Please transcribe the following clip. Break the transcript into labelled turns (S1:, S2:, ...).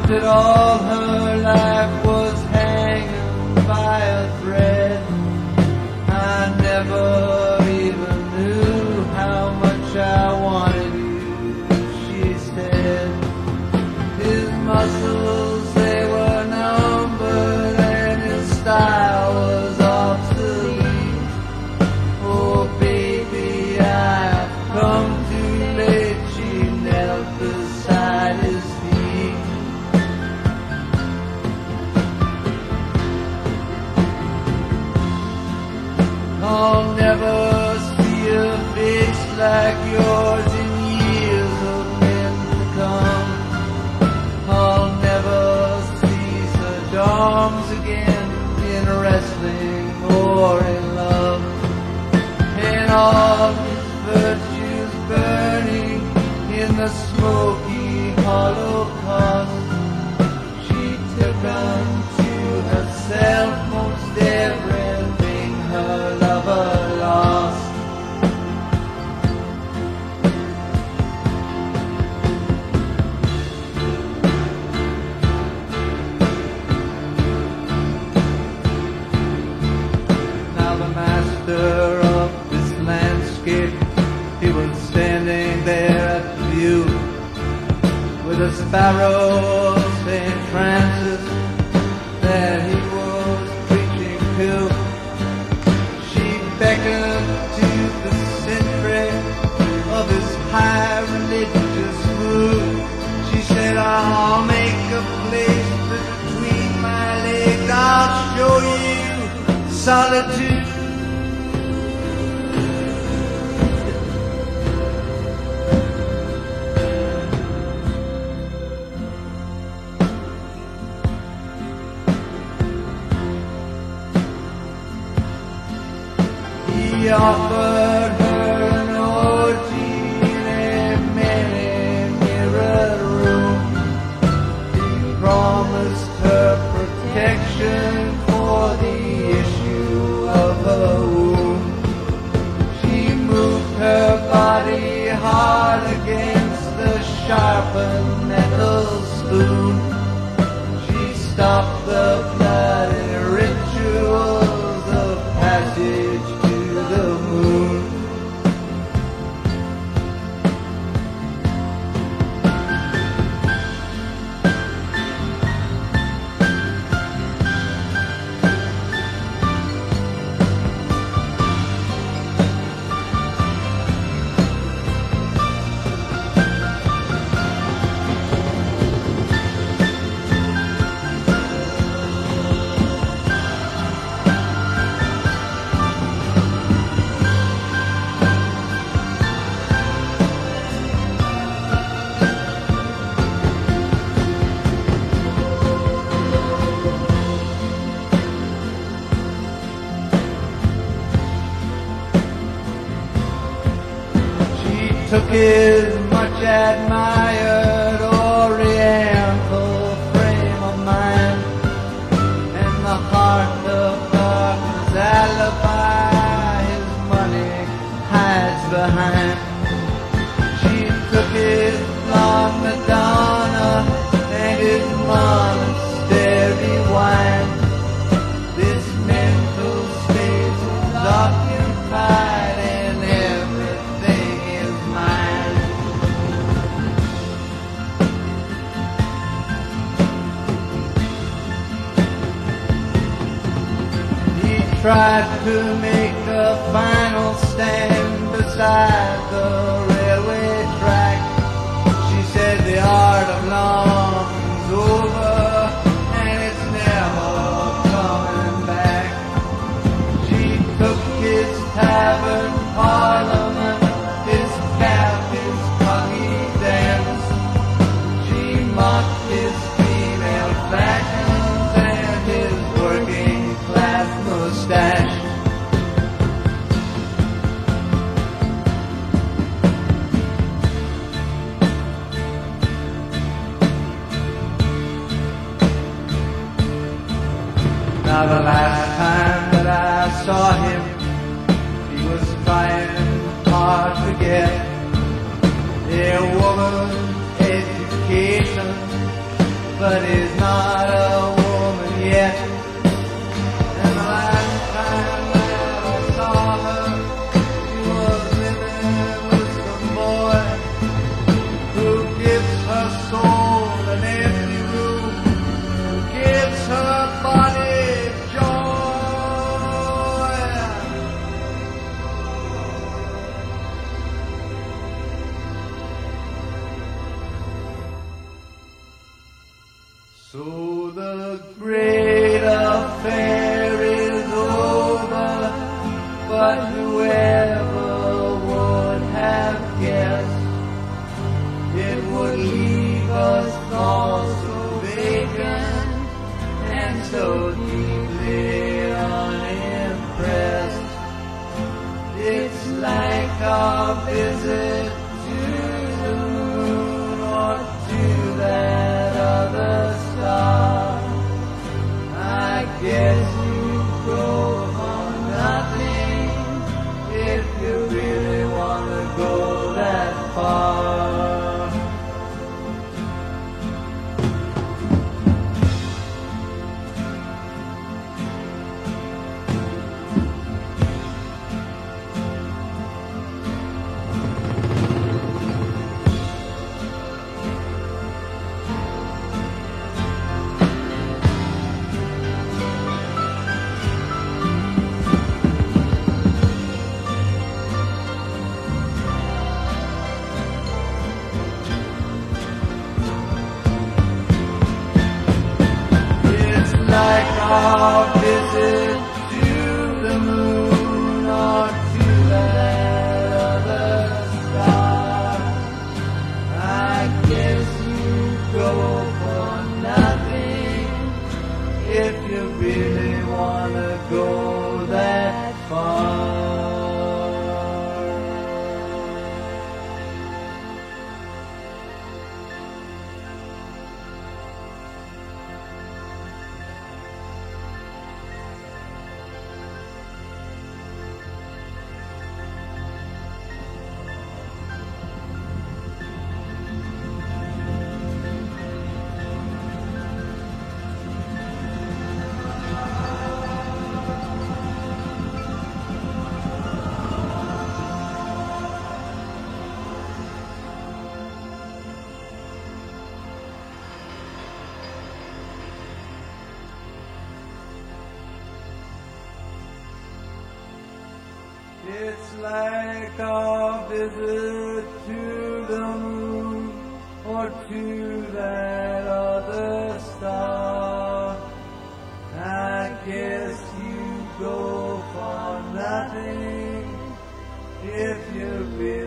S1: that all her life was hanging by a thread. I never even knew how much I wanted you, she said. His muscles, they were numbered, and his style was obsolete. Oh baby, I've come too late, she knelt beside his feet. I'll never see a face like yours in years of men to come. I'll never see such arms again in wrestling or in love. And all his virtues burning in the smoky holocaust. She took unto herself most everything her lover lost. Now the master of this landscape, he was standing there at the view with a sparrow of St. Francis that he was preaching to. She beckoned to the sentry of his high religious mood. She said, I'll make a place between my legs, I'll show you solitude. He offered her an orgy in a many-mirrored room. He promised her protection for the issue of her womb. She moved her body hard against the sharpened metal spoon. She stopped the bloody rituals of passage the moon. Took his much admired oriental frame of mind and the heart of darkness alibi his money hides behind. She took his blonde Madonna and his monastery wine. This mental space was occupied and everything is mine. He tried to make a final stand beside the railway track. She said the art of longing's over and it's never coming back. She took his tavern parliament, his cap, his cocky dance. She mocked his female fashions and his working class mustache. Now the last time that I saw him, he was trying hard to get a woman's education but he's not a woman yet. And the last time that I saw her, she was living with some boy who gives her soul an empty room, who gives her body joy. So the great affair is over, but whoever would have guessed it would leave us all so vacant and so deeply unimpressed. It's like our visit to the moon or to that other star. I guess you go for nothing if you really want to go that far. Like our visit to the moon or to that other star. I guess you go for nothing if you really want to go that far. It's like our visit to the moon or to that other star. I guess you go for nothing if you really